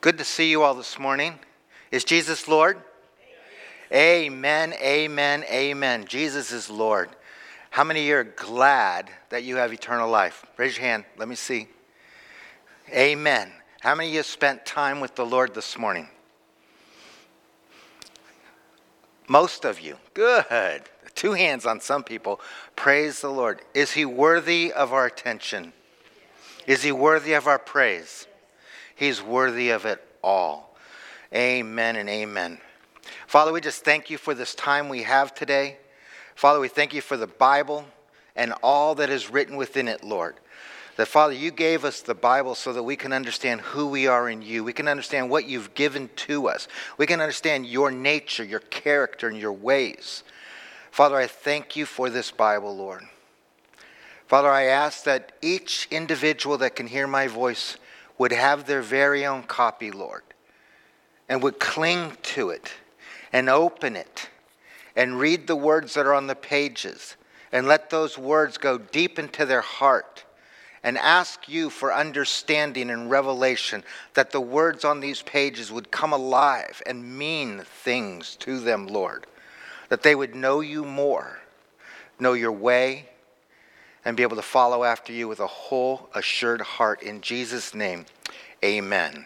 Good to see you all this morning. Is Jesus Lord? Amen, amen, amen. Jesus is Lord. How many of you are glad that you have eternal life? Raise your hand. Let me see. Amen. How many of you spent time with the Lord this morning? Most of you. Good. 2 hands on some people. Praise the Lord. Is he worthy of our attention? Is he worthy of our praise? He's worthy of it all. Amen and amen. Father, we just thank you for this time we have today. Father, we thank you for the Bible and all that is written within it, Lord. That, Father, you gave us the Bible so that we can understand who we are in you. We can understand what you've given to us. We can understand your nature, your character, and your ways. Father, I thank you for this Bible, Lord. Father, I ask that each individual that can hear my voice would have their very own copy, Lord, and would cling to it and open it and read the words that are on the pages and let those words go deep into their heart and ask you for understanding and revelation, that the words on these pages would come alive and mean things to them, Lord, that they would know you more, know your way, and be able to follow after you with a whole, assured heart. In Jesus' name, amen.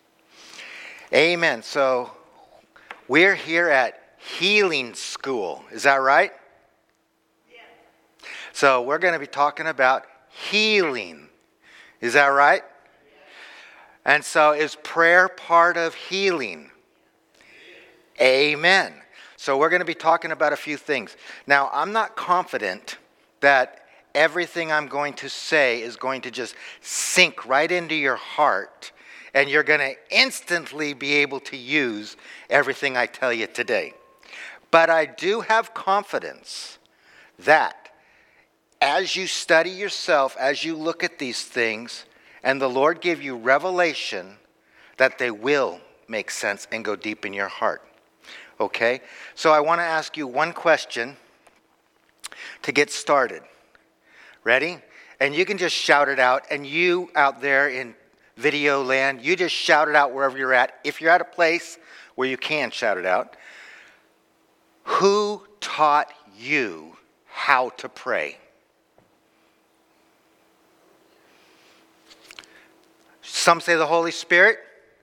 Amen. So we're here at Healing School. Is that right? Yeah. So we're going to be talking about healing. Is that right? Yeah. And so is prayer part of healing? Yeah. Amen. So we're going to be talking about a few things. Now, I'm not confident that everything I'm going to say is going to just sink right into your heart and you're going to instantly be able to use everything I tell you today. But I do have confidence that as you study yourself, as you look at these things, and the Lord give you revelation, that they will make sense and go deep in your heart. Okay? So I want to ask you one question to get started. Ready? And you can just shout it out. And you out there in video land, you just shout it out wherever you're at. If you're at a place where you can shout it out. Who taught you how to pray? Some say the Holy Spirit.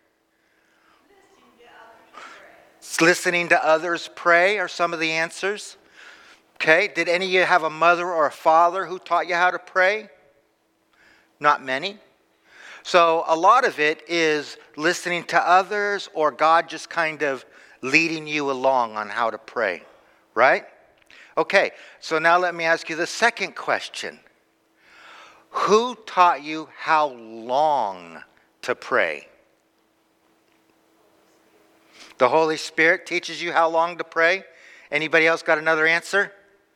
Listening to others pray are some of the answers. Okay, did any of you have a mother or a father who taught you how to pray? Not many. So a lot of it is listening to others or God just kind of leading you along on how to pray, right? Okay, so now let me ask you the second question. Who taught you how long to pray? The Holy Spirit teaches you how long to pray? Anybody else got another answer?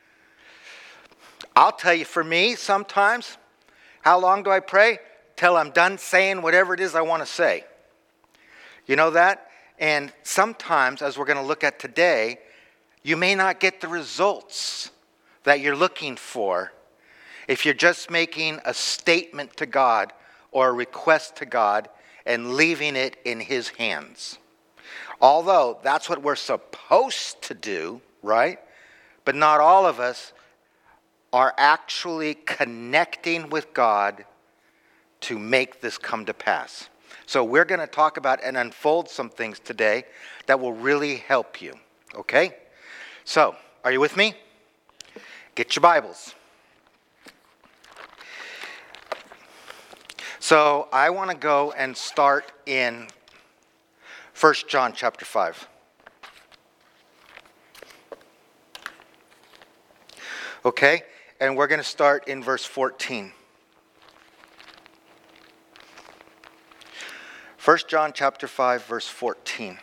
I'll tell you, for me, sometimes, how long do I pray? Till I'm done saying whatever it is I want to say. You know that? And sometimes, as we're going to look at today, you may not get the results that you're looking for if you're just making a statement to God or a request to God and leaving it in His hands. Although that's what we're supposed to do, right? But not all of us are actually connecting with God to make this come to pass. So we're going to talk about and unfold some things today that will really help you, okay? So, are you with me? Get your Bibles. So, I want to go and start in 1 John chapter 5. Okay? And we're going to start in verse 14. 1 John chapter 5, verse 14.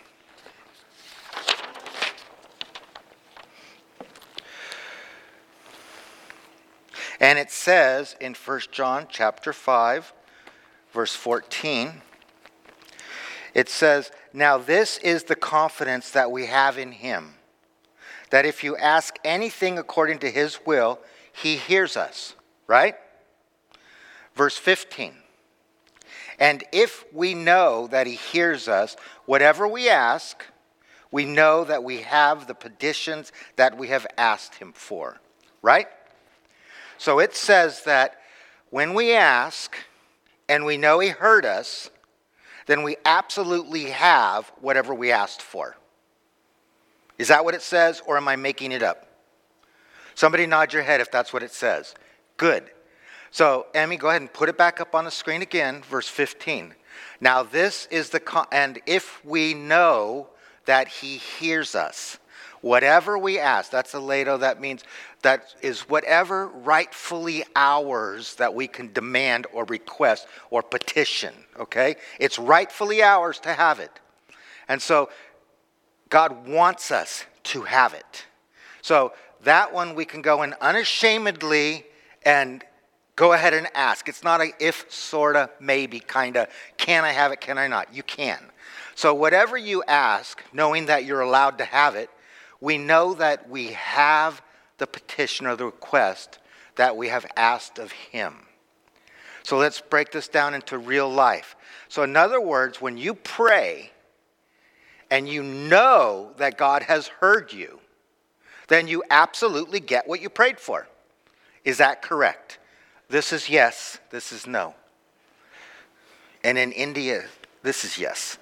And it says in 1 John chapter 5, verse 14, it says, "Now this is the confidence that we have in Him, that if you ask anything according to His will, He hears us." Right? Verse 15. And if we know that he hears us, whatever we ask, we know that we have the petitions that we have asked him for. Right? So it says that when we ask and we know he heard us, then we absolutely have whatever we asked for. Is that what it says, or am I making it up? Somebody nod your head if that's what it says. Good. So, Emmy, go ahead and put it back up on the screen again, verse 15. Now this is and if we know that he hears us, whatever we ask, that's a aleto, that means that is whatever rightfully ours that we can demand or request or petition, okay? It's rightfully ours to have it. And so God wants us to have it. So that one we can go in unashamedly and go ahead and ask. It's not a if, sorta, maybe, kinda, can I have it, can I not? You can. So whatever you ask, knowing that you're allowed to have it, we know that we have the petition or the request that we have asked of him. So let's break this down into real life. So in other words, when you pray and you know that God has heard you, then you absolutely get what you prayed for. Is that correct? This is yes, this is no. And in India, this is yes.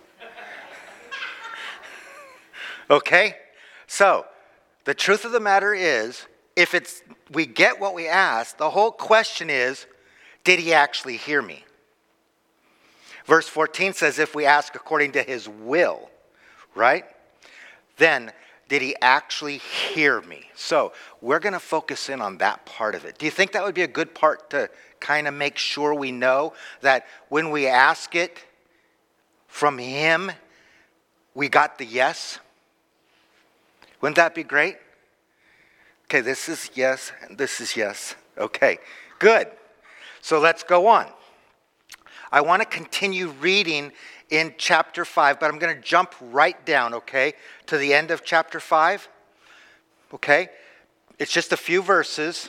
Okay? So, the truth of the matter is, if we get what we ask, the whole question is, did he actually hear me? Verse 14 says, if we ask according to his will, right? Then, did he actually hear me? So, we're going to focus in on that part of it. Do you think that would be a good part to kind of make sure we know that when we ask it from him, we got the yes? Wouldn't that be great? Okay, this is yes, and this is yes. Okay, good. So let's go on. I want to continue reading in chapter 5, but I'm going to jump right down, okay, to the end of chapter 5. Okay? It's just a few verses.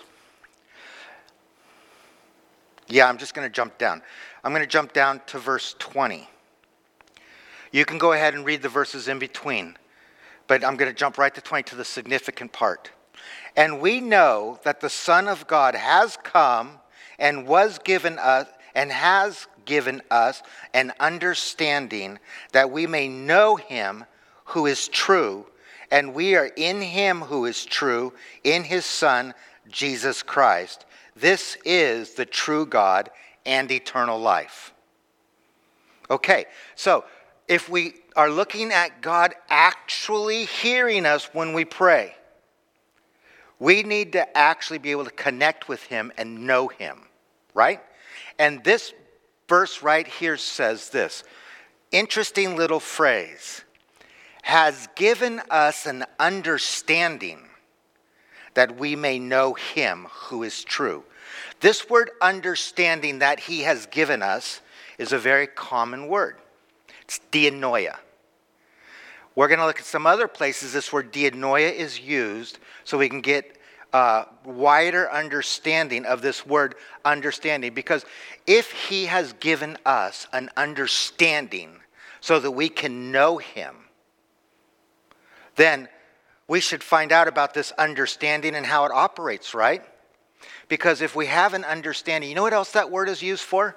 Yeah, I'm just going to jump down. I'm going to jump down to verse 20. You can go ahead and read the verses in between. But I'm going to jump right to 20 to the significant part. And we know that the Son of God has come and has given us an understanding that we may know him who is true, and we are in him who is true, in his Son, Jesus Christ. This is the true God and eternal life. Okay, so if we are looking at God actually hearing us when we pray, we need to actually be able to connect with him and know him, right? And this verse right here says this, interesting little phrase, has given us an understanding that we may know him who is true. This word understanding that he has given us is a very common word. It's dianoia. We're going to look at some other places this word dianoia is used so we can get wider understanding of this word understanding. Because if he has given us an understanding so that we can know him, then we should find out about this understanding and how it operates, right? Because if we have an understanding, you know what else that word is used for?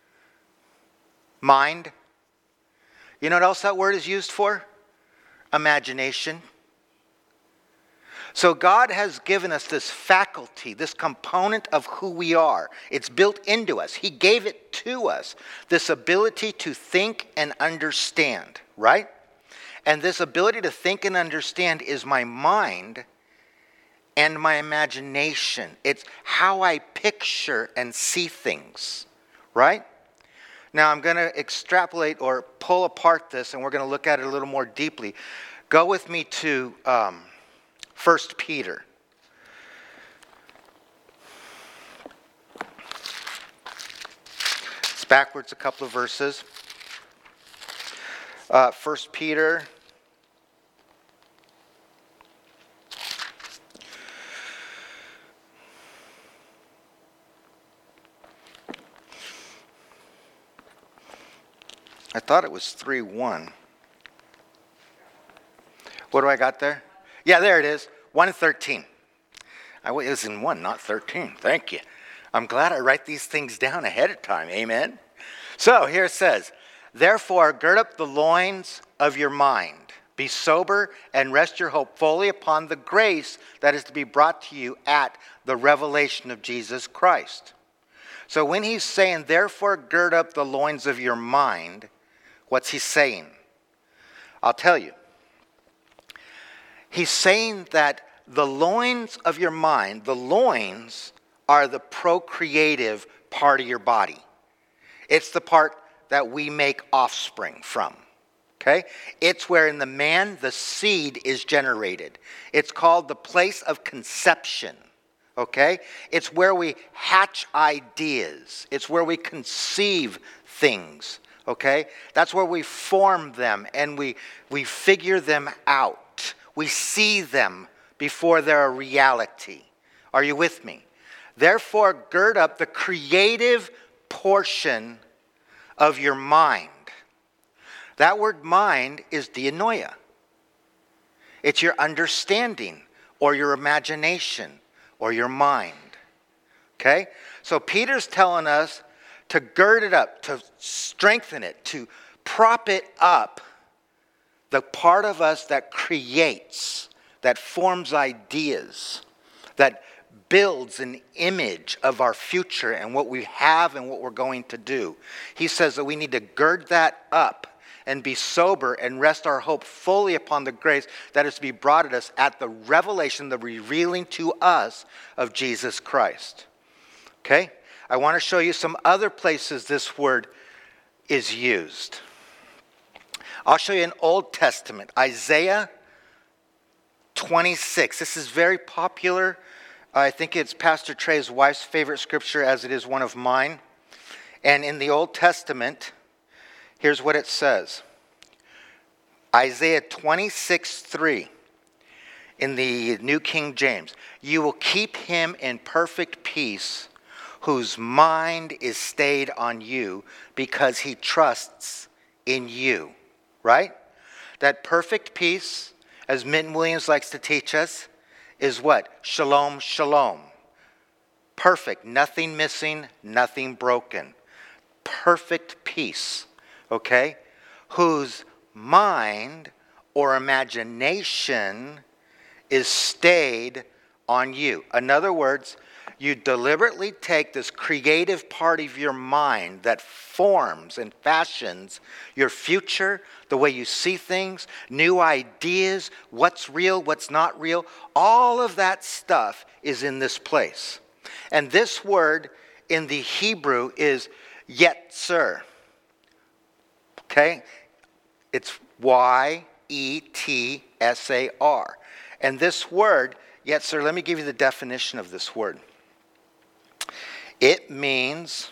Mind. You know what else that word is used for? Imagination. So God has given us this faculty, this component of who we are. It's built into us. He gave it to us, this ability to think and understand, right? And this ability to think and understand is my mind and my imagination. It's how I picture and see things, right? Now I'm going to extrapolate or pull apart this, and we're going to look at it a little more deeply. Go with me to 1 Peter. It's backwards a couple of verses. 1 Peter. I thought it was 3:1. What do I got there? Yeah, there it is. 1:13. It was in 1, not 13. Thank you. I'm glad I write these things down ahead of time. Amen. So here it says, therefore, gird up the loins of your mind. Be sober and rest your hope fully upon the grace that is to be brought to you at the revelation of Jesus Christ. So when he's saying, therefore, gird up the loins of your mind, what's he saying? I'll tell you. He's saying that the loins of your mind, the loins are the procreative part of your body. It's the part that we make offspring from. Okay? It's where in the man the seed is generated. It's called the place of conception. Okay? It's where we hatch ideas. It's where we conceive things. Okay? That's where we form them and we figure them out. We see them before they're a reality. Are you with me? Therefore, gird up the creative portion of your mind. That word mind is dianoia. It's your understanding or your imagination or your mind. Okay? So Peter's telling us to gird it up, to strengthen it, to prop it up. The part of us that creates, that forms ideas, that builds an image of our future and what we have and what we're going to do. He says that we need to gird that up and be sober and rest our hope fully upon the grace that is to be brought at us at the revelation, the revealing to us of Jesus Christ. Okay? I want to show you some other places this word is used. I'll show you an Old Testament, Isaiah 26. This is very popular. I think it's Pastor Trey's wife's favorite scripture, as it is one of mine. And in the Old Testament, here's what it says. Isaiah 26:3 in the New King James. You will keep him in perfect peace whose mind is stayed on you because he trusts in you. Right? That perfect peace, as Minton Williams likes to teach us, is what? Shalom, shalom. Perfect, nothing missing, nothing broken. Perfect peace, okay? Whose mind or imagination is stayed on you. In other words, you deliberately take this creative part of your mind that forms and fashions your future, the way you see things, new ideas, what's real, what's not real. All of that stuff is in this place. And this word in the Hebrew is yetzer. Okay? It's Y-E-T-S-A-R. And this word, yetzer, let me give you the definition of this word. It means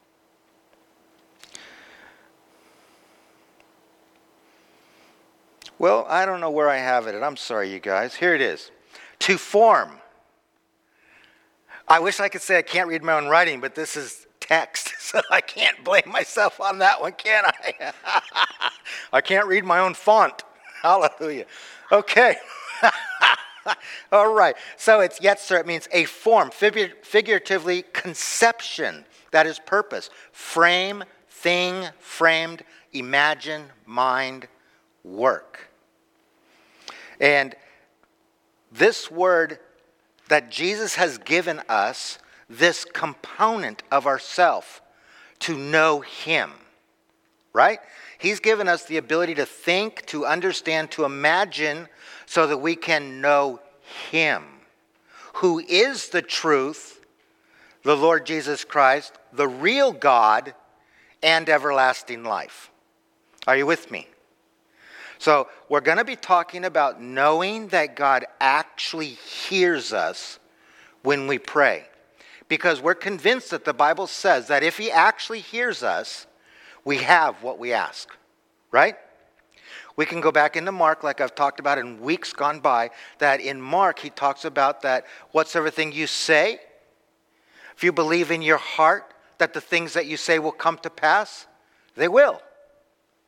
well, I don't know where I have it. I'm sorry, you guys. Here it is. To form. I wish I could say I can't read my own writing, but this is text, so I can't blame myself on that one, can I? I can't read my own font. Hallelujah. Okay. All right. So it's yetzer. It means a form, figuratively conception. That is purpose. Frame, thing, framed, imagine, mind, work. And this word that Jesus has given us, this component of ourself, to know him. Right? He's given us the ability to think, to understand, to imagine, so that we can know him, who is the truth, the Lord Jesus Christ, the real God, and everlasting life. Are you with me? So we're going to be talking about knowing that God actually hears us when we pray. Because we're convinced that the Bible says that if he actually hears us, we have what we ask. Right? We can go back into Mark, like I've talked about in weeks gone by, that in Mark he talks about that whatsoever thing you say, if you believe in your heart that the things that you say will come to pass, they will.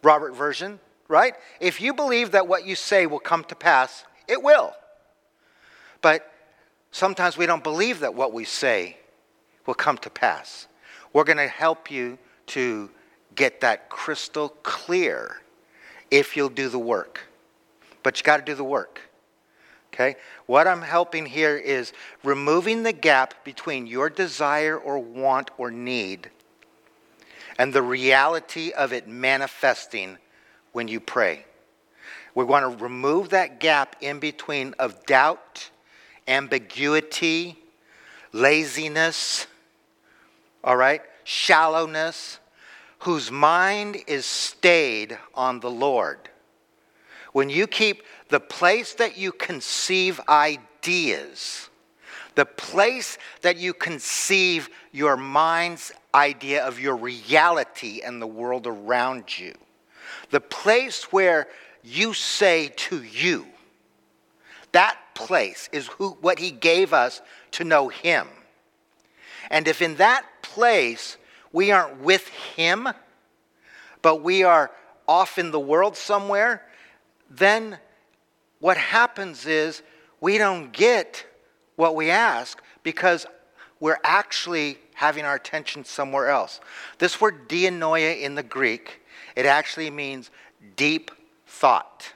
Robert version, right? If you believe that what you say will come to pass, it will. But sometimes we don't believe that what we say will come to pass. We're going to help you to get that crystal clear if you'll do the work. But you got to do the work. Okay? What I'm helping here is removing the gap between your desire or want or need and the reality of it manifesting when you pray. We want to remove that gap in between of doubt, ambiguity, laziness, all right, shallowness, whose mind is stayed on the Lord. When you keep the place that you conceive ideas, the place that you conceive your mind's idea of your reality and the world around you, the place where you say to you, that place is what he gave us to know him. And if in that place we aren't with him, but we are off in the world somewhere, then what happens is we don't get what we ask because we're actually having our attention somewhere else. This word dianoia in the Greek, it actually means deep thought.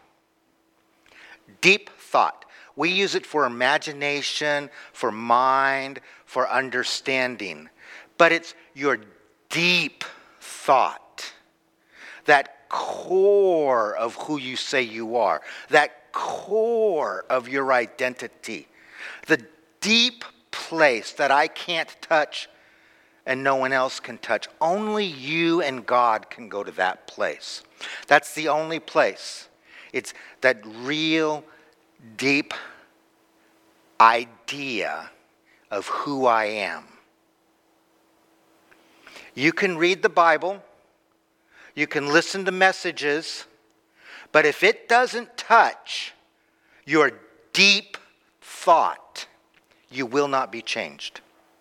Deep thought. We use it for imagination, for mind, for understanding. But it's your deep thought. That core of who you say you are. That core of your identity. The deep place that I can't touch and no one else can touch. Only you and God can go to that place. That's the only place. It's that real, deep idea of who I am. You can read the Bible. You can listen to messages. But if it doesn't touch your deep thought, you will not be changed.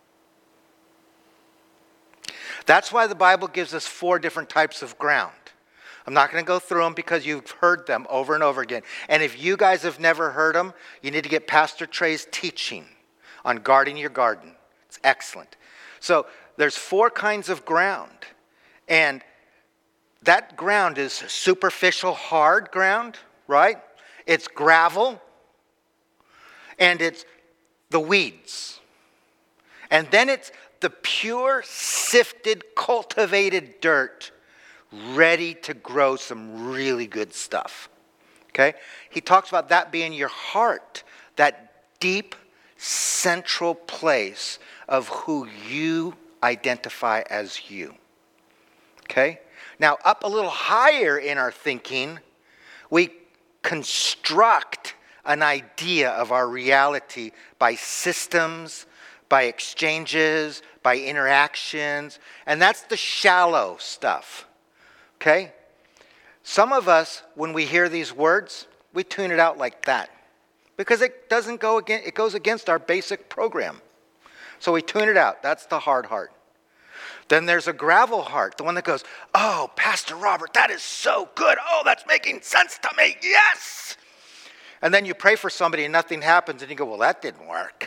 That's why the Bible gives us 4 different types of ground. I'm not going to go through them because you've heard them over and over again. And if you guys have never heard them, you need to get Pastor Trey's teaching on guarding your garden. It's excellent. So there's 4 kinds of ground. And that ground is superficial, hard ground, right? It's gravel. And it's the weeds. And then it's the pure, sifted, cultivated dirt ready to grow some really good stuff. Okay? He talks about that being your heart, that deep, central place of who you identify as you. Okay? Now, up a little higher in our thinking, we construct an idea of our reality by systems, by exchanges, by interactions, and that's the shallow stuff. Okay? Some of us, when we hear these words, we tune it out like that because it doesn't go against, it goes against our basic program. So we tune it out. That's the hard heart. Then there's a gravel heart, the one that goes, "Oh, Pastor Robert, that is so good. Oh, that's making sense to me. Yes!" And then you pray for somebody and nothing happens and you go, "Well, that didn't work."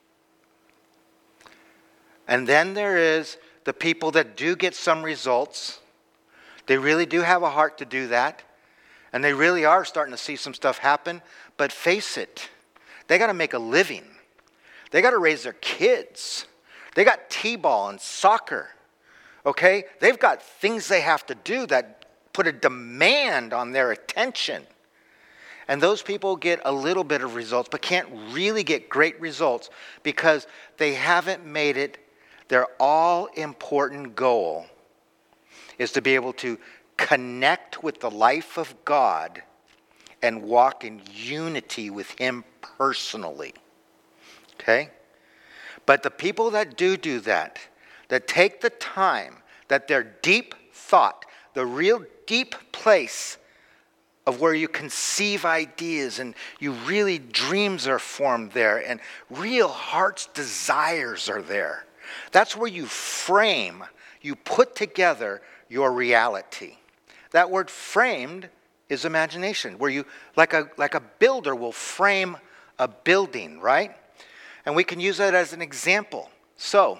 And then there is the people that do get some results. They really do have a heart to do that. And they really are starting to see some stuff happen. But face it, they got to make a living. They got to raise their kids. They got t-ball and soccer. Okay? They've got things they have to do that put a demand on their attention. And those people get a little bit of results, but can't really get great results because they haven't made it their all-important goal is to be able to connect with the life of God and walk in unity with him personally. Okay? But the people that do that take the time, that their deep thought, the real deep place of where you conceive ideas and you really dreams are formed there and real heart's desires are there. That's where you frame, you put together your reality. That word framed is imagination, where you, like a builder will frame a building, right? And we can use that as an example. So,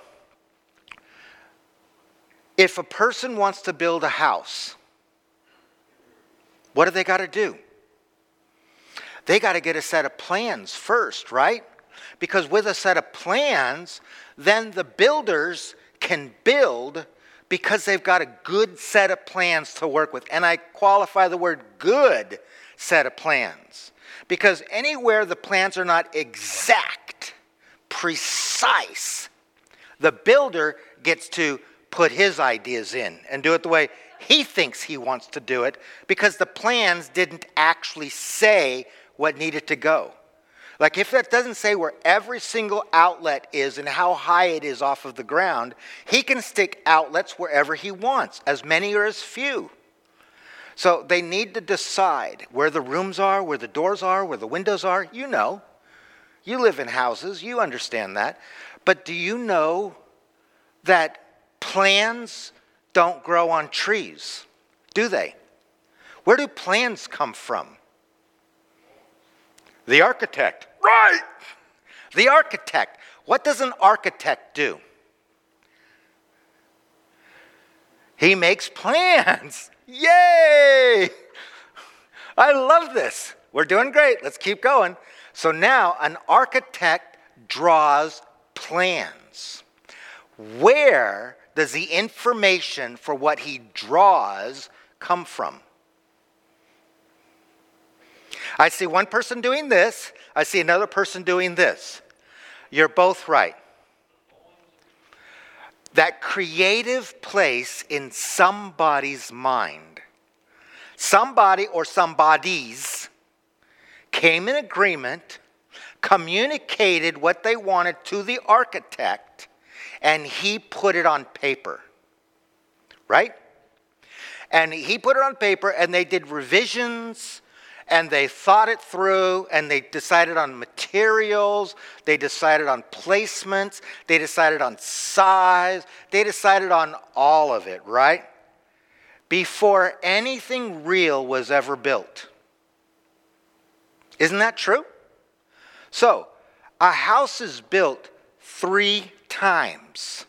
if a person wants to build a house, what do they got to do? They got to get a set of plans first, right? Because with a set of plans, then the builders can build because they've got a good set of plans to work with. And I qualify the word good set of plans. Because anywhere the plans are not exact, precise, the builder gets to put his ideas in and do it the way he thinks he wants to do it, because the plans didn't actually say what needed to go. Like if it doesn't say where every single outlet is and how high it is off of the ground, he can stick outlets wherever he wants, as many or as few. So they need to decide where the rooms are, where the doors are, where the windows are. You know. You live in houses. You understand that. But do you know that plans don't grow on trees? Do they? Where do plans come from? The architect. Right! The architect. What does an architect do? He makes plans. Yay! I love this. We're doing great. Let's keep going. So now an architect draws plans. Where does the information for what he draws come from? I see one person doing this. I see another person doing this. You're both right. That creative place in somebody's mind, somebody or somebodies came in agreement, communicated what they wanted to the architect, and he put it on paper. Right? And he put it on paper, and they did revisions, and they thought it through, and they decided on materials, they decided on placements, they decided on size, they decided on all of it, right? Before anything real was ever built. Isn't that true? So, a house is built 3 times.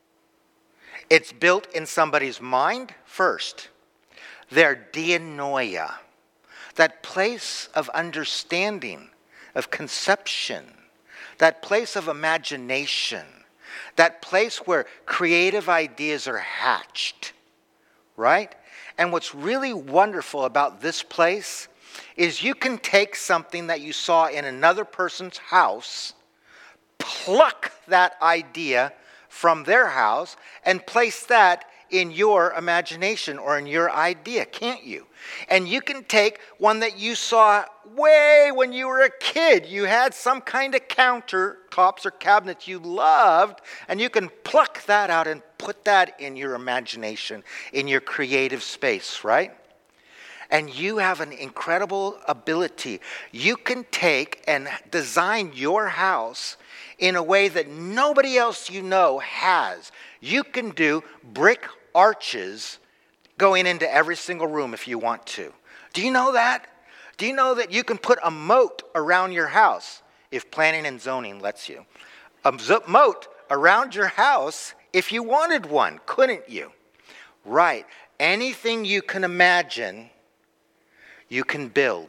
It's built in somebody's mind first. Their dianoia. That place of understanding, of conception, that place of imagination, that place where creative ideas are hatched, right? And what's really wonderful about this place is you can take something that you saw in another person's house, pluck that idea from their house, and place that in your imagination or in your idea, can't you? And you can take one that you saw way when you were a kid. You had some kind of countertops or cabinets you loved, and you can pluck that out and put that in your imagination, in your creative space, right? And you have an incredible ability. You can take and design your house in a way that nobody else you know has. You can do brick arches going into every single room if you want to. Do you know that? Do you know that you can put a moat around your house if planning and zoning lets you? A moat around your house if you wanted one, couldn't you? Right. Anything you can imagine, you can build.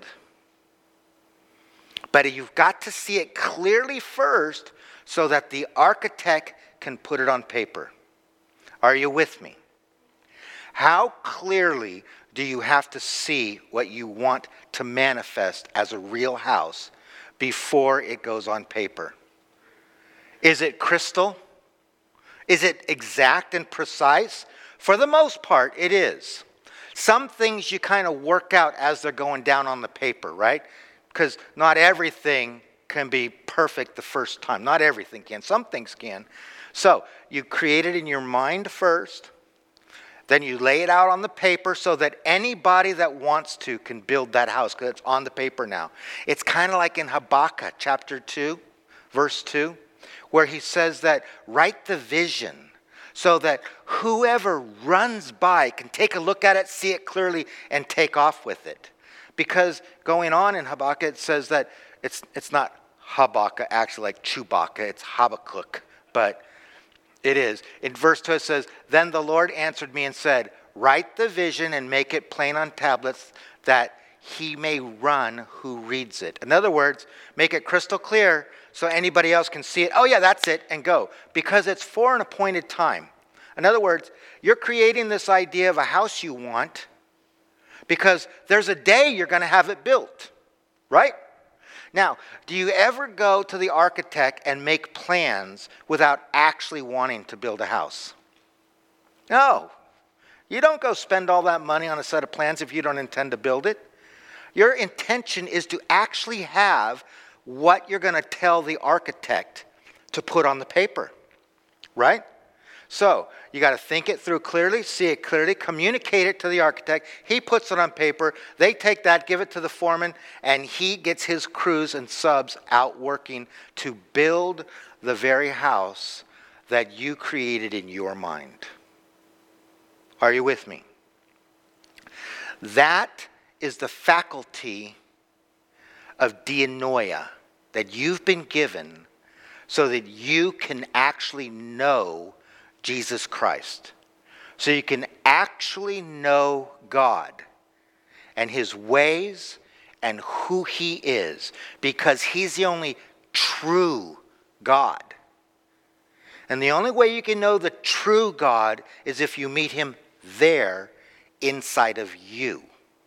But you've got to see it clearly first so that the architect can put it on paper. Are you with me? How clearly do you have to see what you want to manifest as a real house before it goes on paper? Is it crystal? Is it exact and precise? For the most part, it is. Some things you kind of work out as they're going down on the paper, right? Because not everything can be perfect the first time. Not everything can. Some things can. So you create it in your mind first. Then you lay it out on the paper so that anybody that wants to can build that house because it's on the paper now. It's kind of like in Habakkuk chapter 2, verse 2, where he says that write the vision so that whoever runs by can take a look at it, see it clearly, and take off with it. Because going on in Habakkuk, it says that it's not Habakkuk, actually like Chewbacca, it's Habakkuk, but it is. In verse 2 it says, "Then the Lord answered me and said, write the vision and make it plain on tablets that he may run who reads it." In other words, make it crystal clear so anybody else can see it. Oh yeah, that's it, and go. Because it's for an appointed time. In other words, you're creating this idea of a house you want because there's a day you're going to have it built, right? Now, do you ever go to the architect and make plans without actually wanting to build a house? No. You don't go spend all that money on a set of plans if you don't intend to build it. Your intention is to actually have what you're going to tell the architect to put on the paper, right? So you got to think it through clearly, see it clearly, communicate it to the architect. He puts it on paper. They take that, give it to the foreman, and he gets his crews and subs out working to build the very house that you created in your mind. Are you with me? That is the faculty of dianoia that you've been given so that you can actually know Jesus Christ. So you can actually know God and his ways and who he is, because he's the only true God. And the only way you can know the true God is if you meet him there inside of you.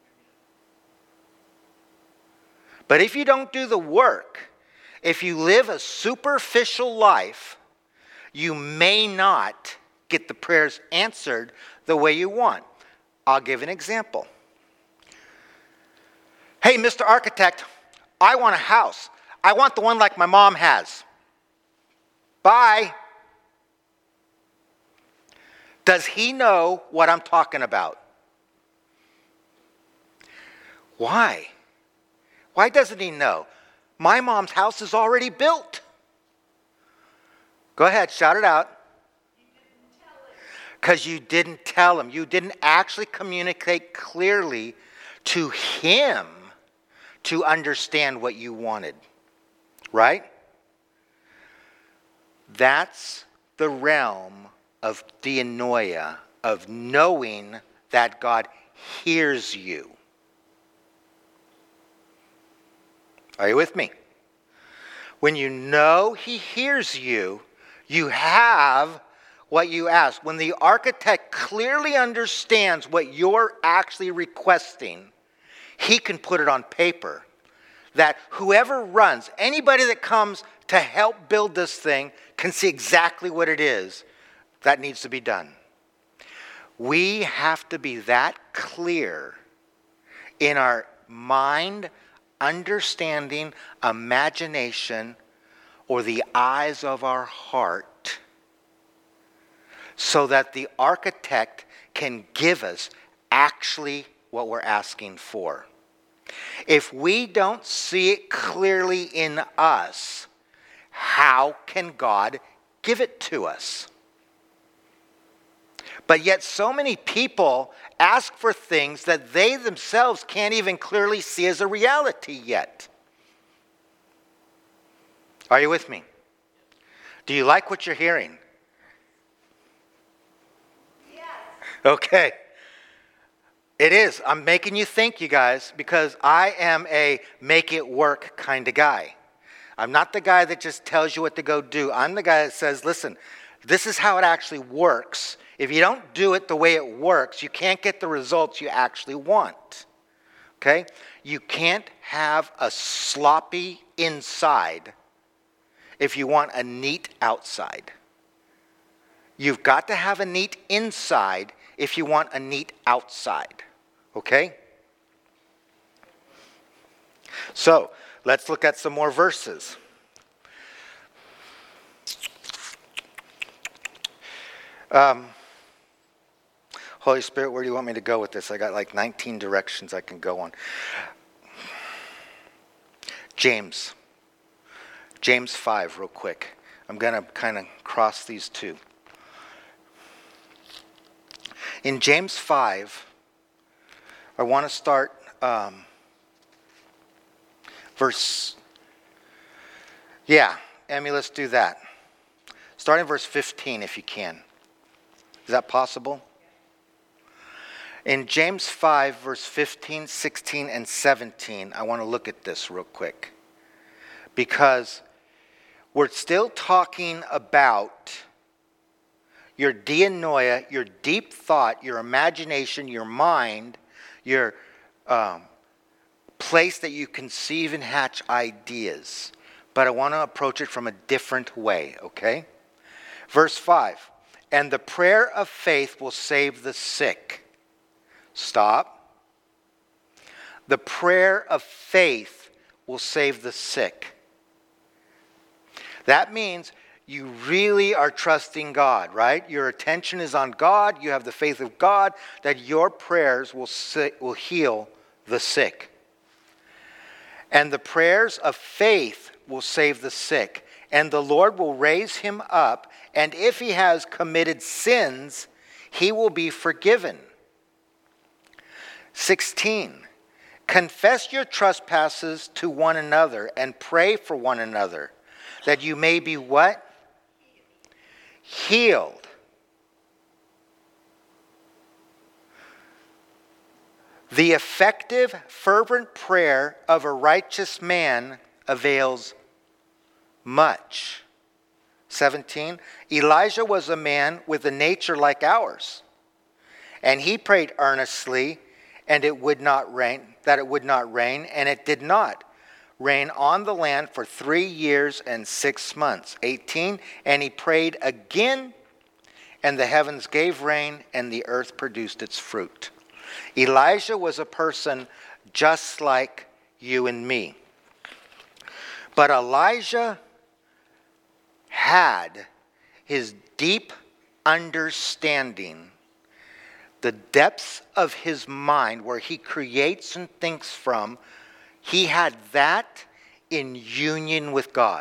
But if you don't do the work, if you live a superficial life, you may not get the prayers answered the way you want. I'll give an example. Hey, Mr. Architect, I want a house. I want the one like my mom has. Bye. Does he know what I'm talking about? Why? Why doesn't he know? My mom's house is already built. Go ahead, shout it out. Because you didn't tell him. You didn't actually communicate clearly to him to understand what you wanted. Right? That's the realm of dianoia, of knowing that God hears you. Are you with me? When you know he hears you, you have what you ask. When the architect clearly understands what you're actually requesting, he can put it on paper. That whoever runs, anybody that comes to help build this thing, can see exactly what it is that needs to be done. We have to be that clear in our mind, understanding, imagination, or the eyes of our heart, so that the architect can give us actually what we're asking for. If we don't see it clearly in us, how can God give it to us? But yet so many people ask for things that they themselves can't even clearly see as a reality yet. Are you with me? Do you like what you're hearing? Yes. Okay. It is. I'm making you think, you guys, because I am a make it work kind of guy. I'm not the guy that just tells you what to go do. I'm the guy that says, listen, this is how it actually works. If you don't do it the way it works, you can't get the results you actually want. Okay? You can't have a sloppy inside if you want a neat outside. You've got to have a neat inside if you want a neat outside. Okay? So, let's look at some more verses. Holy Spirit, where do you want me to go with this? I got like 19 directions I can go on. James 5, real quick. I'm going to kind of cross these two. In James 5, I want to start Emmy, let's do that. Start in verse 15 if you can. Is that possible? In James 5, verse 15, 16, and 17, I want to look at this real quick. Because we're still talking about your dianoia, your deep thought, your imagination, your mind, your place that you conceive and hatch ideas. But I want to approach it from a different way, okay? Verse 5, and the prayer of faith will save the sick. Stop. The prayer of faith will save the sick. That means you really are trusting God, right? Your attention is on God. You have the faith of God that your prayers will heal the sick. And the prayers of faith will save the sick. And the Lord will raise him up. And if he has committed sins, he will be forgiven. 16. Confess your trespasses to one another and pray for one another, that you may be what? Healed. The effective, fervent prayer of a righteous man avails much. 17. Elijah was a man with a nature like ours, and he prayed earnestly, and it would not rain, and it did not rain on the land for 3 years and 6 months. 18. And he prayed again, and the heavens gave rain, and the earth produced its fruit. Elijah was a person just like you and me. But Elijah had his deep understanding, the depths of his mind where he creates and thinks from. He had that in union with God.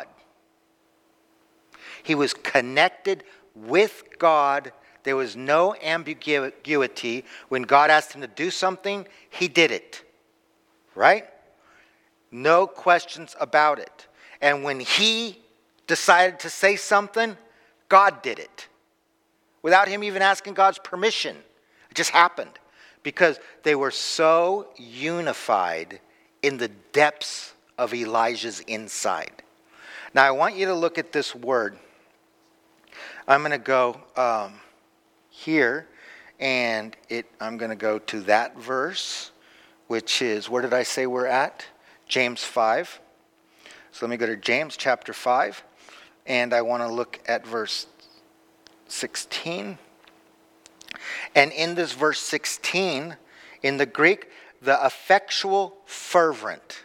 He was connected with God. There was no ambiguity. When God asked him to do something, he did it. Right? No questions about it. And when he decided to say something, God did it. Without him even asking God's permission. It just happened. Because they were so unified in the depths of Elijah's inside. Now I want you to look at this word. I'm going to go here, and I'm going to go to that verse, which is, where did I say we're at? James 5. So let me go to James chapter 5, and I want to look at verse 16. And in this verse 16, in the Greek, the effectual fervent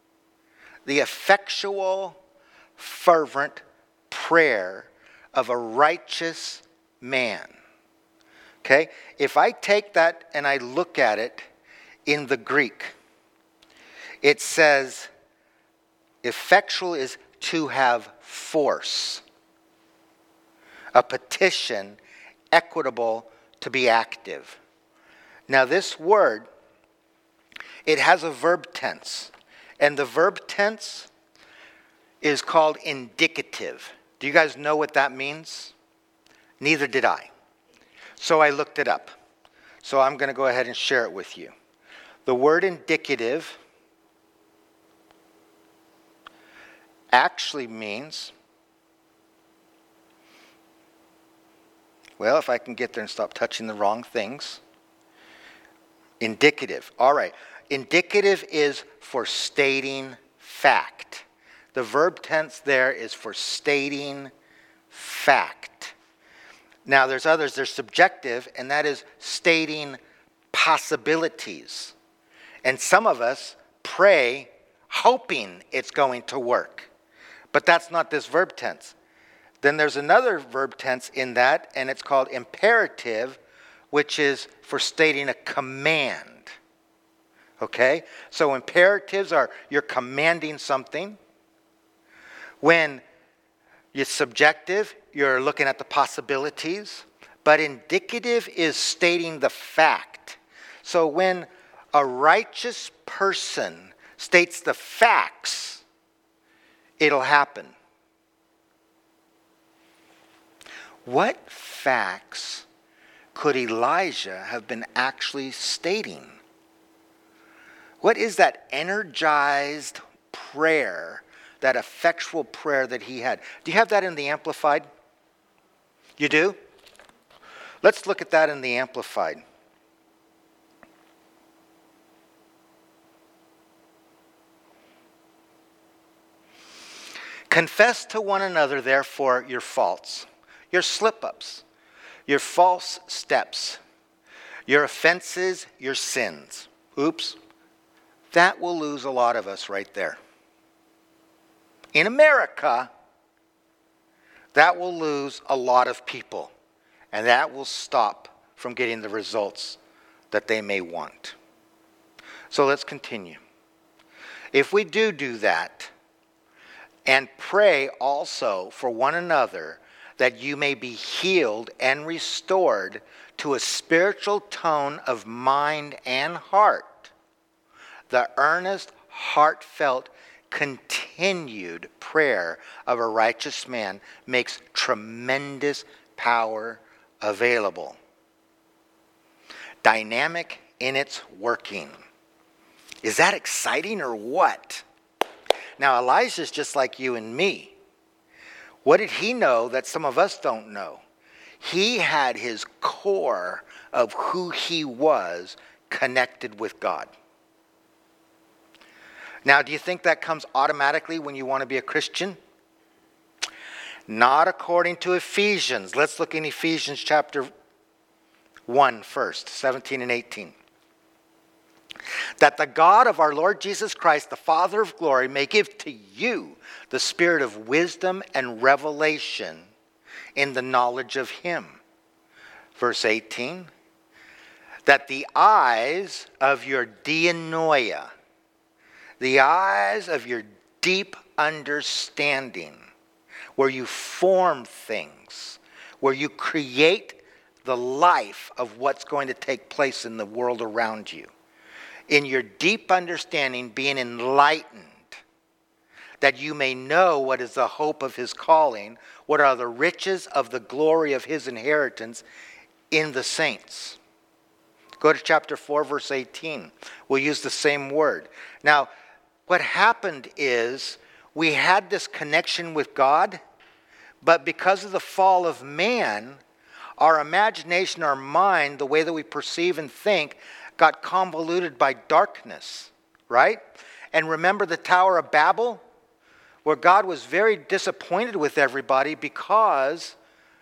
prayer of a righteous man. Okay? If I take that and I look at it in the Greek, it says effectual is to have force. A petition, equitable, to be active. Now this word, it has a verb tense. And the verb tense is called indicative. Do you guys know what that means? Neither did I. So I looked it up. So I'm going to go ahead and share it with you. The word indicative actually means, well, if I can get there and stop touching the wrong things. Indicative. All right. Indicative is for stating fact. The verb tense there is for stating fact. Now there's others, they're subjective, and that is stating possibilities. And some of us pray hoping it's going to work. But that's not this verb tense. Then there's another verb tense in that, and it's called imperative, which is for stating a command. Okay? So imperatives are you're commanding something. When it's subjective, you're looking at the possibilities. but indicative is stating the fact. So when a righteous person states the facts, it'll happen. What facts could Elijah have been actually stating? What is that energized prayer, that effectual prayer that he had? Do you have that in the Amplified? You do? Let's look at that in the Amplified. Confess to one another, therefore, your faults, your slip-ups, your false steps, your offenses, your sins. Oops. That will lose a lot of us right there. In America, that will lose a lot of people. And that will stop from getting the results that they may want. So let's continue. If we do that, and pray also for one another that you may be healed and restored to a spiritual tone of mind and heart, the earnest, heartfelt, continued prayer of a righteous man makes tremendous power available. Dynamic in its working. Is that exciting or what? Now, Elijah's just like you and me. What did he know that some of us don't know? He had his core of who he was connected with God. Now, do you think that comes automatically when you want to be a Christian? Not according to Ephesians. Let's look in Ephesians chapter 1 first, 17 and 18. That the God of our Lord Jesus Christ, the Father of glory, may give to you the spirit of wisdom and revelation in the knowledge of him. Verse 18. That the eyes of your dianoia, the eyes of your deep understanding, where you form things, where you create the life of what's going to take place in the world around you. In your deep understanding, being enlightened, that you may know what is the hope of his calling, what are the riches of the glory of his inheritance in the saints. Go to chapter 4, verse 18. We'll use the same word. Now, what happened is we had this connection with God, but because of the fall of man, our imagination, our mind, the way that we perceive and think, got convoluted by darkness, right? And remember the Tower of Babel, where God was very disappointed with everybody because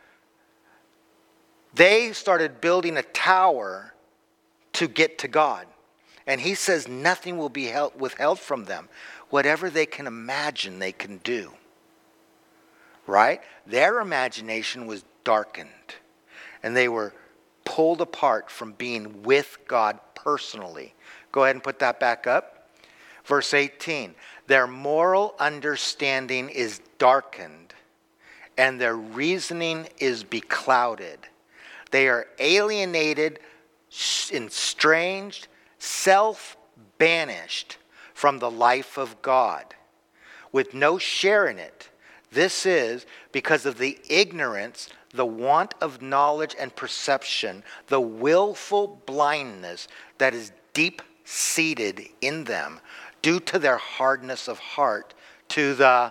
they started building a tower to get to God. And he says nothing will be withheld from them. Whatever they can imagine, they can do. Right? Their imagination was darkened. And they were pulled apart from being with God personally. Go ahead and put that back up. Verse 18. Their moral understanding is darkened, and their reasoning is beclouded. They are alienated, estranged, self-banished from the life of God, with no share in it. This is because of the ignorance, the want of knowledge and perception, the willful blindness that is deep-seated in them due to their hardness of heart, to the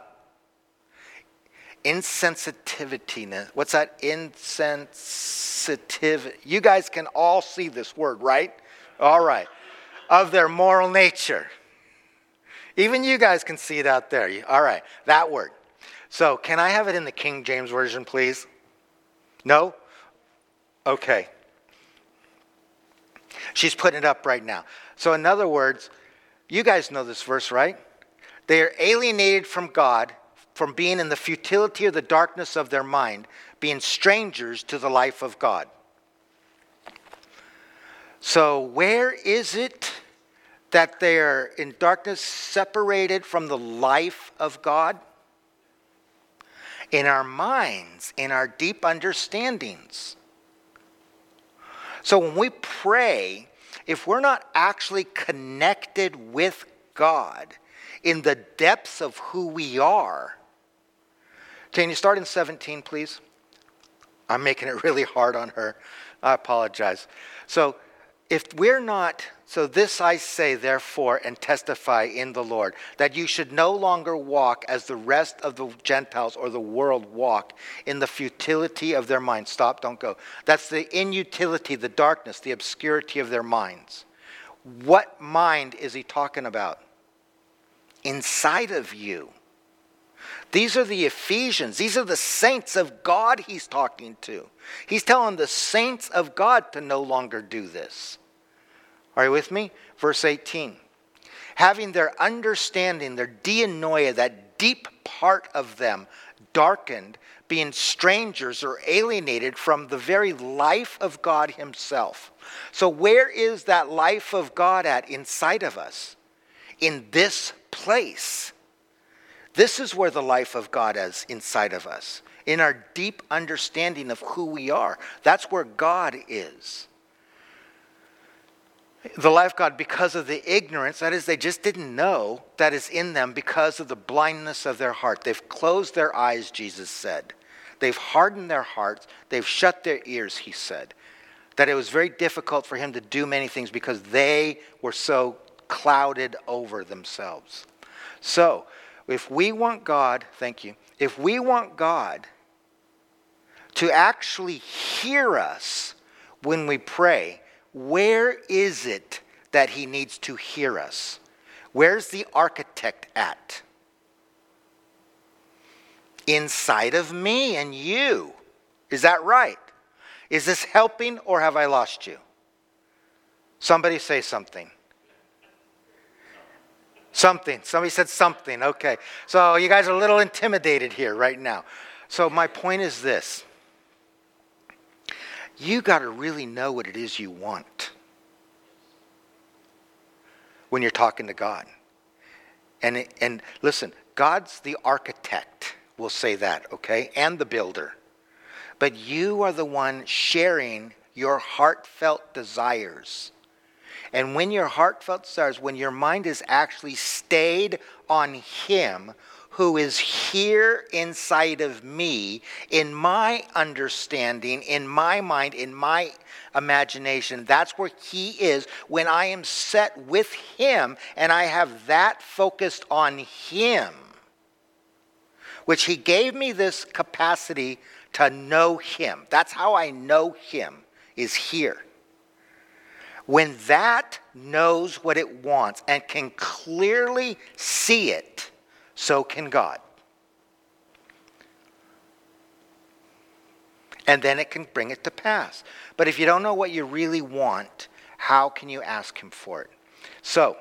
insensitivity. What's that? Insensitivity. You guys can all see this word, right? All right. Of their moral nature. Even you guys can see it out there. All right. That word. So, can I have it in the King James Version, please? No? Okay. She's putting it up right now. So, in other words, you guys know this verse, right? They are alienated from God, from being in the futility or the darkness of their mind, being strangers to the life of God. So, where is it that they're in darkness, separated from the life of God? In our minds, in our deep understandings. So when we pray, if we're not actually connected with God in the depths of who we are, can you start in 17, please? I'm making it really hard on her. I apologize. So if we're not, so this I say, therefore, and testify in the Lord, that you should no longer walk as the rest of the Gentiles or the world walk in the futility of their minds. Stop, don't go. That's the inutility, the darkness, the obscurity of their minds. What mind is he talking about? Inside of you. These are the Ephesians. These are the saints of God he's talking to. He's telling the saints of God to no longer do this. Are you with me? Verse 18. Having their understanding, their dianoia, that deep part of them, darkened, being strangers or alienated from the very life of God himself. So where is that life of God at inside of us? In this place. This is where the life of God is inside of us. In our deep understanding of who we are. That's where God is. The life of God, because of the ignorance, that is, they just didn't know that is in them because of the blindness of their heart. They've closed their eyes, Jesus said. They've hardened their hearts. They've shut their ears, he said. That it was very difficult for him to do many things because they were so clouded over themselves. So, if we want God, thank you, if we want God to actually hear us when we pray, where is it that he needs to hear us? Where's the architect at? Inside of me and you. Is that right? Is this helping or have I lost you? Somebody say something. Something. Somebody said something. Okay. So you guys are a little intimidated here right now. So my point is this. You got to really know what it is you want when you're talking to God. And listen, God's the architect, we'll say that, okay? And the builder. But you are the one sharing your heartfelt desires. And when your heartfelt desires, when your mind is actually stayed on him who is here inside of me, in my understanding, in my mind, in my imagination, that's where he is. When I am set with him and I have that focused on him, which he gave me this capacity to know him. That's how I know him, is here. When that knows what it wants and can clearly see it, so can God. And then it can bring it to pass. But if you don't know what you really want, how can you ask him for it? So,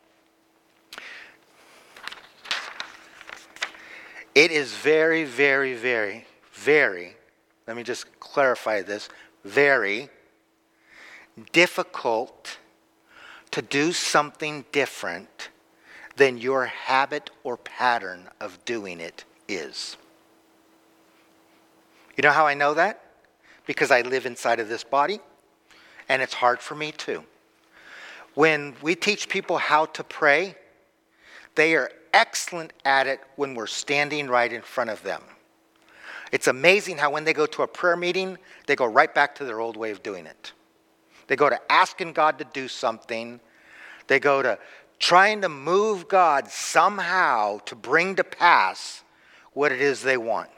it is very, very, very, very, let me just clarify this, very difficult to do something different than your habit or pattern of doing it is. You know how I know that? Because I live inside of this body, and it's hard for me too. When we teach people how to pray, they are excellent at it when we're standing right in front of them. It's amazing how when they go to a prayer meeting, they go right back to their old way of doing it. They go to asking God to do something. They go to trying to move God somehow to bring to pass what it is they want.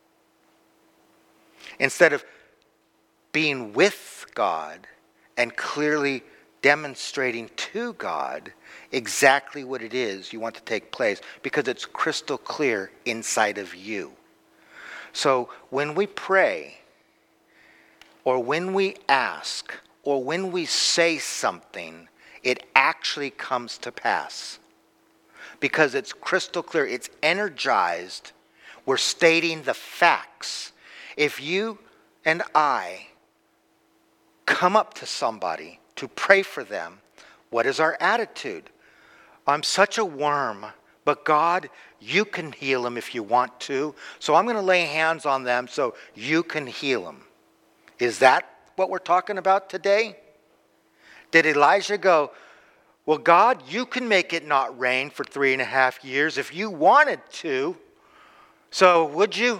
Instead of being with God and clearly demonstrating to God exactly what it is you want to take place, because it's crystal clear inside of you. So when we pray, or when we ask, or when we say something, it actually comes to pass. Because it's crystal clear, it's energized. We're stating the facts. If you and I come up to somebody to pray for them, what is our attitude? I'm such a worm, but God, you can heal them if you want to. So I'm going to lay hands on them so you can heal them. Is that what we're talking about today? Did Elijah go, well, God, you can make it not rain for 3.5 years if you wanted to. So would you?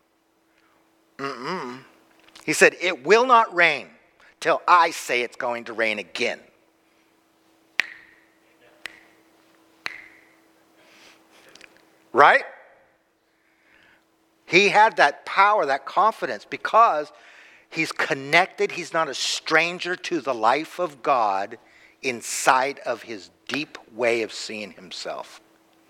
He said, it will not rain till I say it's going to rain again. Right? He had that power, that confidence, because he's connected. He's not a stranger to the life of God inside of his deep way of seeing himself.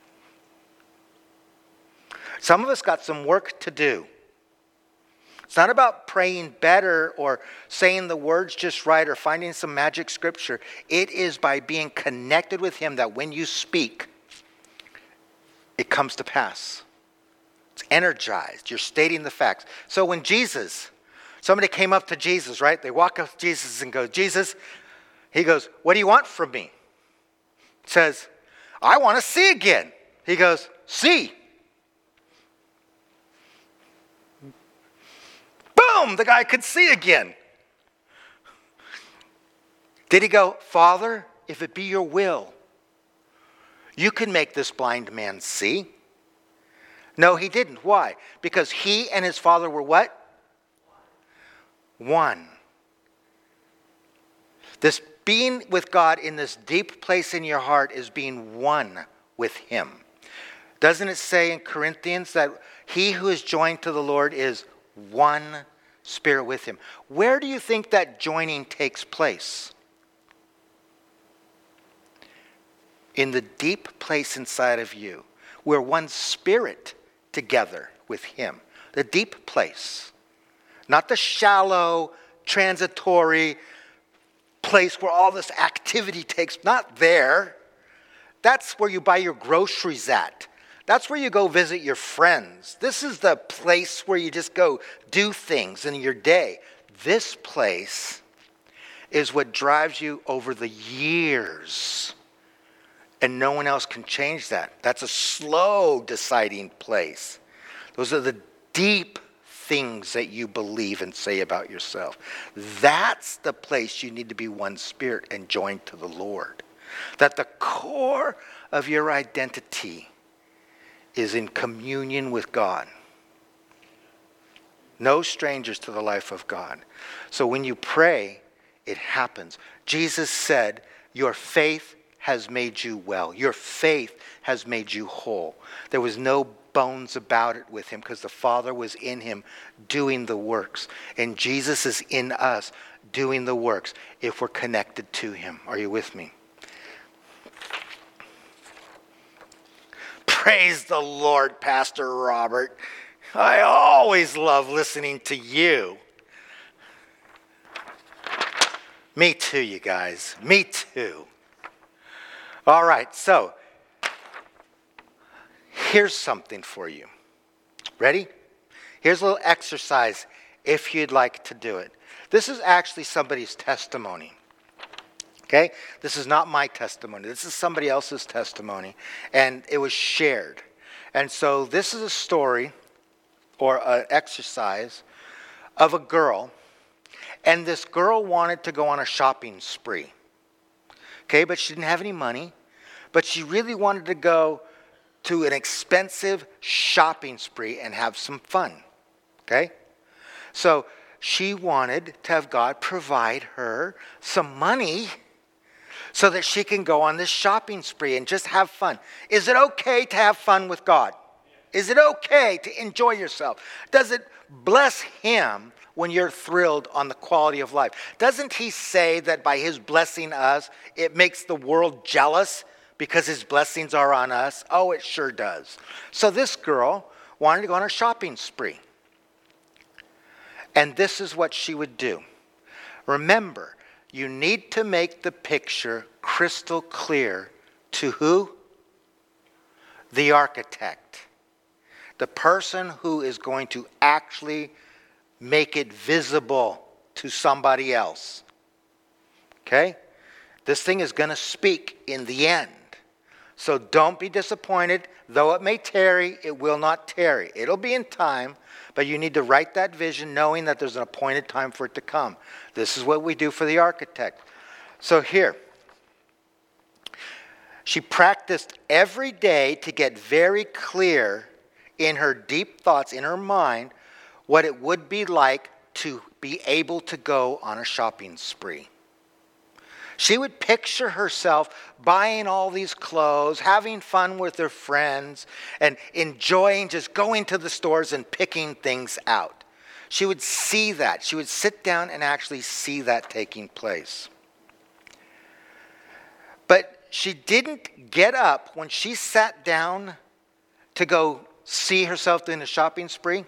Some of us got some work to do. It's not about praying better or saying the words just right or finding some magic scripture. It is by being connected with him that when you speak, it comes to pass. It's energized. You're stating the facts. So when somebody came up to Jesus, right? They walk up to Jesus and go, Jesus, he goes, what do you want from me? Says, I want to see again. He goes, see. Boom, the guy could see again. Did he go, Father, if it be your will, you can make this blind man see? No, he didn't. Why? Because he and his Father were what? One. This being with God in this deep place in your heart is being one with him. Doesn't it say in Corinthians that he who is joined to the Lord is one spirit with him? Where do you think that joining takes place? In the deep place inside of you. We're one spirit together with him. The deep place. Not the shallow, transitory place where all this activity takes. Not there. That's where you buy your groceries at. That's where you go visit your friends. This is the place where you just go do things in your day. This place is what drives you over the years. And no one else can change that. That's a slow deciding place. Those are the deep things that you believe and say about yourself. That's the place you need to be one spirit and joined to the Lord. That the core of your identity is in communion with God. No strangers to the life of God. So when you pray, it happens. Jesus said, your faith has made you well. Your faith has made you whole. There was no bones about it with him because the Father was in him doing the works. And Jesus is in us doing the works if we're connected to him. Are you with me? Praise the Lord, Pastor Robert. I always love listening to you. Me too, you guys. Me too. All right, so here's something for you. Ready? Here's a little exercise if you'd like to do it. This is actually somebody's testimony. Okay? This is not my testimony. This is somebody else's testimony. And it was shared. And so this is a story or an exercise of a girl. And this girl wanted to go on a shopping spree. Okay? But she didn't have any money. But she really wanted to go to an expensive shopping spree and have some fun. Okay? So she wanted to have God provide her some money so that she can go on this shopping spree and just have fun. Is it okay to have fun with God? Is it okay to enjoy yourself? Does it bless him when you're thrilled on the quality of life? Doesn't he say that by his blessing us, it makes the world jealous because his blessings are on us? Oh, it sure does. So this girl wanted to go on a shopping spree. And this is what she would do. Remember, you need to make the picture crystal clear to who? The architect. The person who is going to actually make it visible to somebody else. Okay? This thing is going to speak in the end. So don't be disappointed. Though it may tarry, it will not tarry. It'll be in time, but you need to write that vision knowing that there's an appointed time for it to come. This is what we do for the architect. So here, she practiced every day to get very clear in her deep thoughts, in her mind, what it would be like to be able to go on a shopping spree. She would picture herself buying all these clothes, having fun with her friends, and enjoying just going to the stores and picking things out. She would see that. She would sit down and actually see that taking place. But she didn't get up when she sat down to go see herself doing a shopping spree.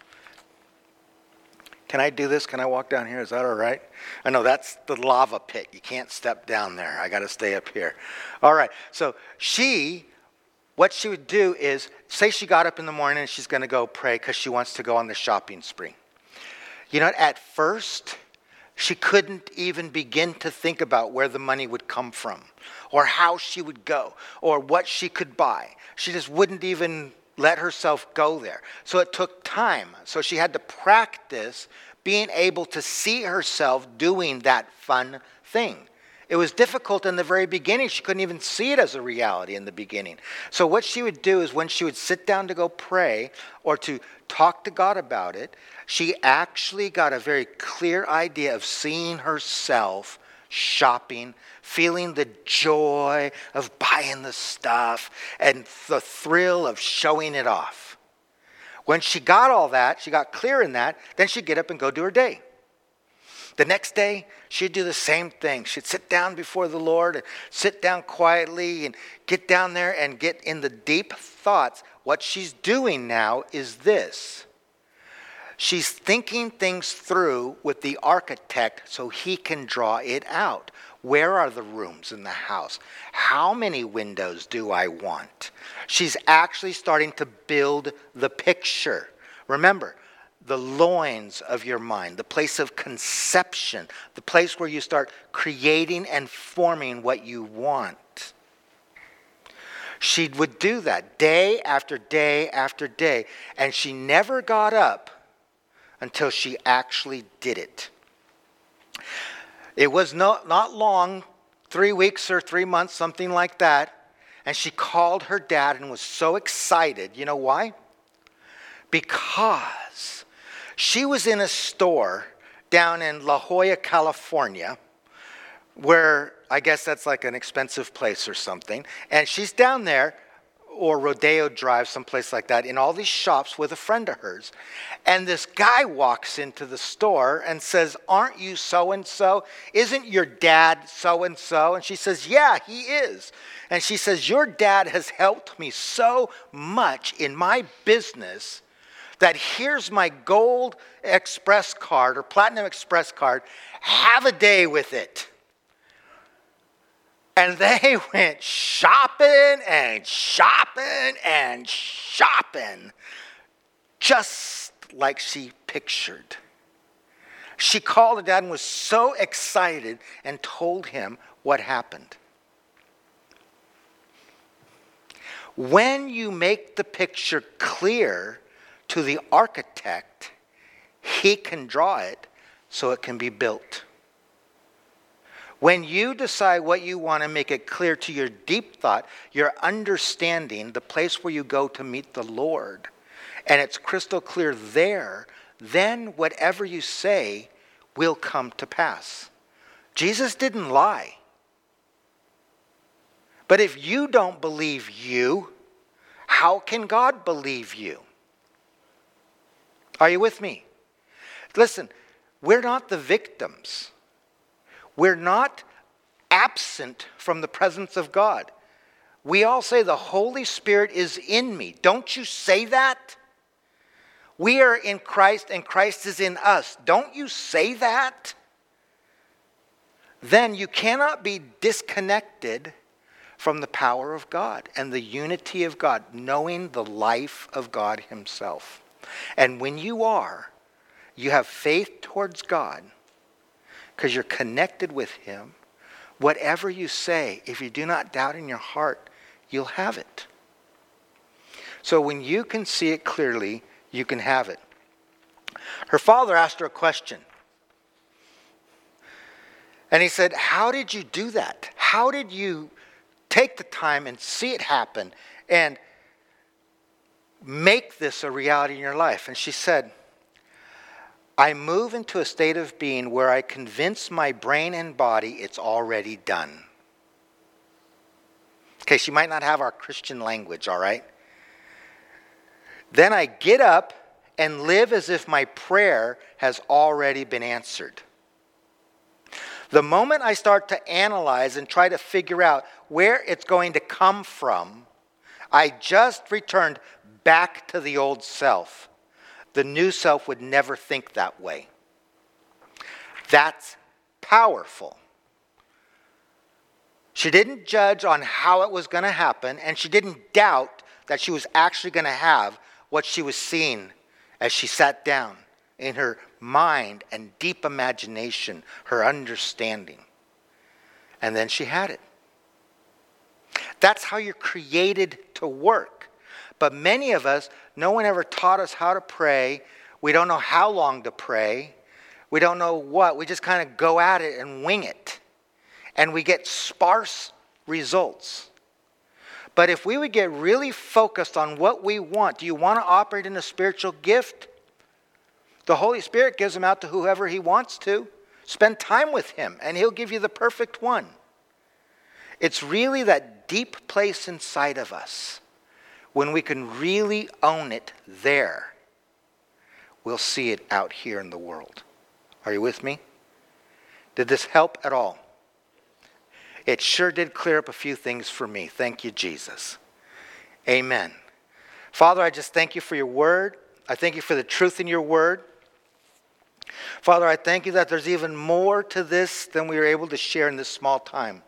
Can I do this? Can I walk down here? Is that all right? I know that's the lava pit. You can't step down there. I got to stay up here. All right. So what she would do is, say she got up in the morning and she's going to go pray because she wants to go on the shopping spree. You know, at first, she couldn't even begin to think about where the money would come from or how she would go or what she could buy. She just wouldn't even let herself go there. So it took time. So she had to practice being able to see herself doing that fun thing. It was difficult in the very beginning. She couldn't even see it as a reality in the beginning. So what she would do is when she would sit down to go pray or to talk to God about it, she actually got a very clear idea of seeing herself shopping, feeling the joy of buying the stuff and the thrill of showing it off. When she got all that, she got clear in that, then she'd get up and go do her day. The next day, she'd do the same thing. She'd sit down before the Lord and sit down quietly and get down there and get in the deep thoughts. What she's doing now is this. She's thinking things through with the architect so he can draw it out. Where are the rooms in the house? How many windows do I want? She's actually starting to build the picture. Remember, the loins of your mind, the place of conception, the place where you start creating and forming what you want. She would do that day after day after day, and she never got up until she actually did it. It was not long, 3 weeks or 3 months, something like that, and she called her dad and was so excited. You know why? Because she was in a store down in La Jolla, California, where I guess that's like an expensive place or something, and she's down there, or Rodeo Drive, someplace like that, in all these shops with a friend of hers. And this guy walks into the store and says, "Aren't you so-and-so? Isn't your dad so-and-so?" And she says, "Yeah, he is." And she says, "Your dad has helped me so much in my business that here's my gold express card or platinum express card. Have a day with it." And they went shopping and shopping and shopping, just like she pictured. She called her dad and was so excited and told him what happened. When you make the picture clear to the architect, he can draw it so it can be built. When you decide what you want and make it clear to your deep thought, your understanding, the place where you go to meet the Lord, and it's crystal clear there, then whatever you say will come to pass. Jesus didn't lie. But if you don't believe you, how can God believe you? Are you with me? Listen, we're not the victims. We're not absent from the presence of God. We all say the Holy Spirit is in me. Don't you say that? We are in Christ and Christ is in us. Don't you say that? Then you cannot be disconnected from the power of God and the unity of God, knowing the life of God himself. And when you are, you have faith towards God, because you're connected with him. Whatever you say, if you do not doubt in your heart, you'll have it. So when you can see it clearly, you can have it. Her father asked her a question. And he said, how did you do that? How did you take the time and see it happen and make this a reality in your life? And she said, I move into a state of being where I convince my brain and body it's already done. Okay, she might not have our Christian language, all right? Then I get up and live as if my prayer has already been answered. The moment I start to analyze and try to figure out where it's going to come from, I just returned back to the old self. The new self would never think that way. That's powerful. She didn't judge on how it was going to happen, and she didn't doubt that she was actually going to have what she was seeing as she sat down in her mind and deep imagination, her understanding. And then she had it. That's how you're created to work. But many of us, no one ever taught us how to pray. We don't know how long to pray. We don't know what. We just kind of go at it and wing it. And we get sparse results. But if we would get really focused on what we want, do you want to operate in a spiritual gift? The Holy Spirit gives them out to whoever He wants to. Spend time with Him, and He'll give you the perfect one. It's really that deep place inside of us. When we can really own it there, we'll see it out here in the world. Are you with me? Did this help at all? It sure did clear up a few things for me. Thank you, Jesus. Amen. Father, I just thank you for your word. I thank you for the truth in your word. Father, I thank you that there's even more to this than we were able to share in this small time.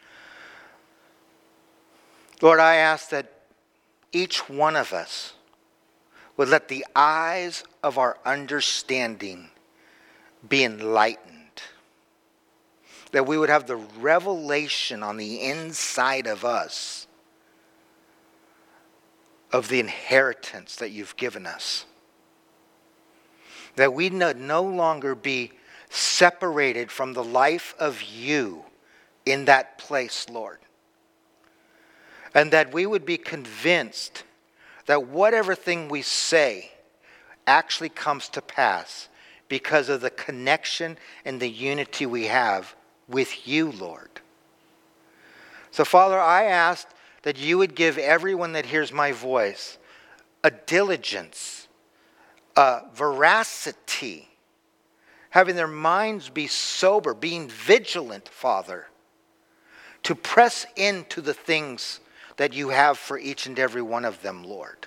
Lord, I ask that each one of us would let the eyes of our understanding be enlightened. That we would have the revelation on the inside of us of the inheritance that you've given us. That we no longer be separated from the life of you in that place, Lord. And that we would be convinced that whatever thing we say actually comes to pass because of the connection and the unity we have with you, Lord. So, Father, I ask that you would give everyone that hears my voice a diligence, a veracity, having their minds be sober, being vigilant, Father, to press into the things that you have for each and every one of them, Lord.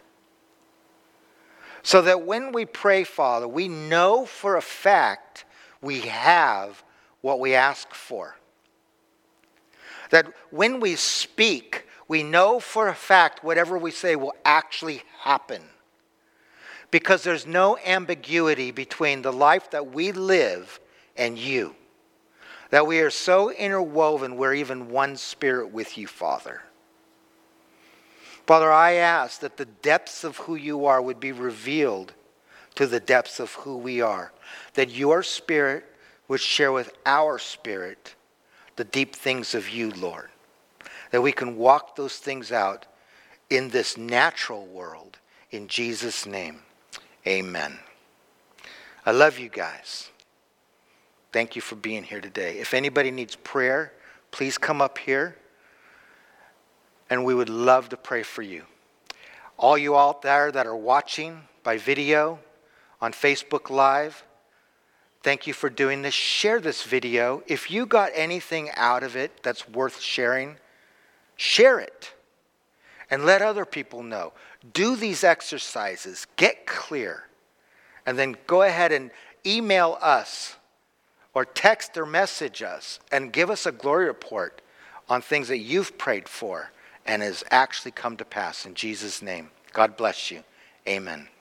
So that when we pray, Father, we know for a fact we have what we ask for. That when we speak, we know for a fact whatever we say will actually happen. Because there's no ambiguity between the life that we live and you. That we are so interwoven, we're even one spirit with you, Father. Father, I ask that the depths of who you are would be revealed to the depths of who we are. That your spirit would share with our spirit the deep things of you, Lord. That we can walk those things out in this natural world. In Jesus' name, amen. I love you guys. Thank you for being here today. If anybody needs prayer, please come up here. And we would love to pray for you. All you out there that are watching by video on Facebook Live, thank you for doing this. Share this video. If you got anything out of it that's worth sharing, share it. And let other people know. Do these exercises. Get clear. And then go ahead and email us or text or message us and give us a glory report on things that you've prayed for and has actually come to pass in Jesus' name. God bless you. Amen.